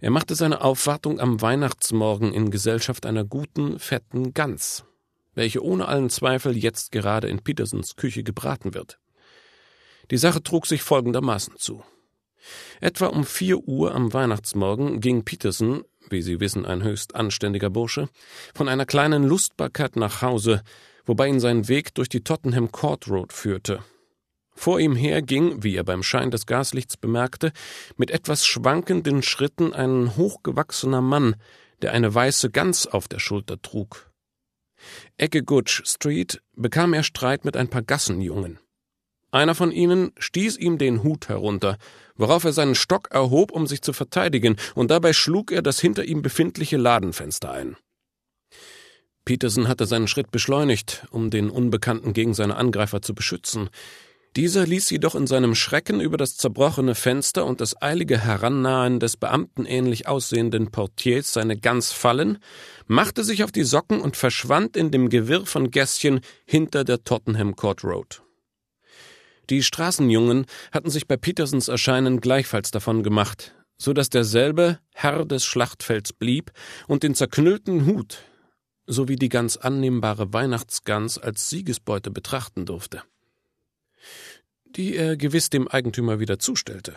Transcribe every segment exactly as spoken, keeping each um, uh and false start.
Er machte seine Aufwartung am Weihnachtsmorgen in Gesellschaft einer guten, fetten Gans, welche ohne allen Zweifel jetzt gerade in Petersens Küche gebraten wird. Die Sache trug sich folgendermaßen zu. Etwa um vier Uhr am Weihnachtsmorgen ging Petersen, wie Sie wissen, ein höchst anständiger Bursche, von einer kleinen Lustbarkeit nach Hause, wobei ihn sein Weg durch die Tottenham Court Road führte. Vor ihm her ging, wie er beim Schein des Gaslichts bemerkte, mit etwas schwankenden Schritten ein hochgewachsener Mann, der eine weiße Gans auf der Schulter trug. Ecke Goodge Street bekam er Streit mit ein paar Gassenjungen. Einer von ihnen stieß ihm den Hut herunter, worauf er seinen Stock erhob, um sich zu verteidigen, und dabei schlug er das hinter ihm befindliche Ladenfenster ein. Petersen hatte seinen Schritt beschleunigt, um den Unbekannten gegen seine Angreifer zu beschützen. Dieser ließ jedoch in seinem Schrecken über das zerbrochene Fenster und das eilige Herannahen des beamtenähnlich aussehenden Portiers seine Gans fallen, machte sich auf die Socken und verschwand in dem Gewirr von Gässchen hinter der Tottenham Court Road. Die Straßenjungen hatten sich bei Petersens Erscheinen gleichfalls davon gemacht, so dass derselbe Herr des Schlachtfelds blieb und den zerknüllten Hut sowie die ganz annehmbare Weihnachtsgans als Siegesbeute betrachten durfte, die er gewiss dem Eigentümer wieder zustellte.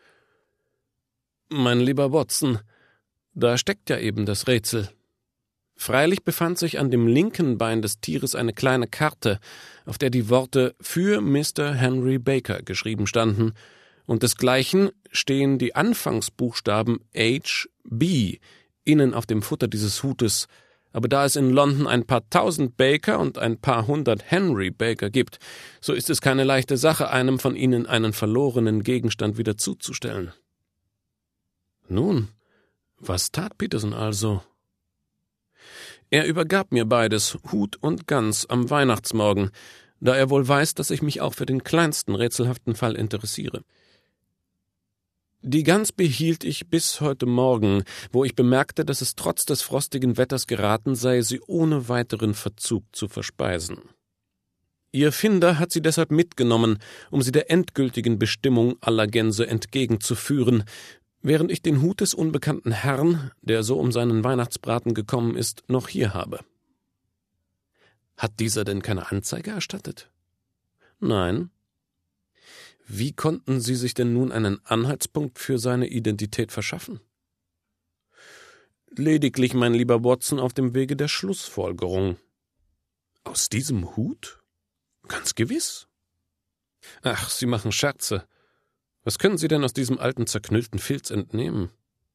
Mein lieber Watson, da steckt ja eben das Rätsel. Freilich befand sich an dem linken Bein des Tieres eine kleine Karte, auf der die Worte »Für Mister Henry Baker« geschrieben standen, und desgleichen stehen die Anfangsbuchstaben H B innen auf dem Futter dieses Hutes, aber da es in London ein paar tausend Baker und ein paar hundert Henry Baker gibt, so ist es keine leichte Sache, einem von ihnen einen verlorenen Gegenstand wieder zuzustellen. Nun, was tat Petersen also? Er übergab mir beides, Hut und Gans, am Weihnachtsmorgen, da er wohl weiß, dass ich mich auch für den kleinsten rätselhaften Fall interessiere. Die Gans behielt ich bis heute Morgen, wo ich bemerkte, dass es trotz des frostigen Wetters geraten sei, sie ohne weiteren Verzug zu verspeisen. Ihr Finder hat sie deshalb mitgenommen, um sie der endgültigen Bestimmung aller Gänse entgegenzuführen, während ich den Hut des unbekannten Herrn, der so um seinen Weihnachtsbraten gekommen ist, noch hier habe. Hat dieser denn keine Anzeige erstattet? Nein. Wie konnten Sie sich denn nun einen Anhaltspunkt für seine Identität verschaffen? Lediglich, mein lieber Watson, auf dem Wege der Schlussfolgerung. Aus diesem Hut? Ganz gewiss. Ach, Sie machen Scherze. Was können Sie denn aus diesem alten, zerknüllten Filz entnehmen?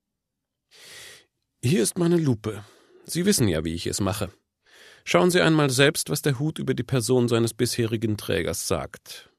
Hier ist meine Lupe. Sie wissen ja, wie ich es mache. Schauen Sie einmal selbst, was der Hut über die Person seines bisherigen Trägers sagt.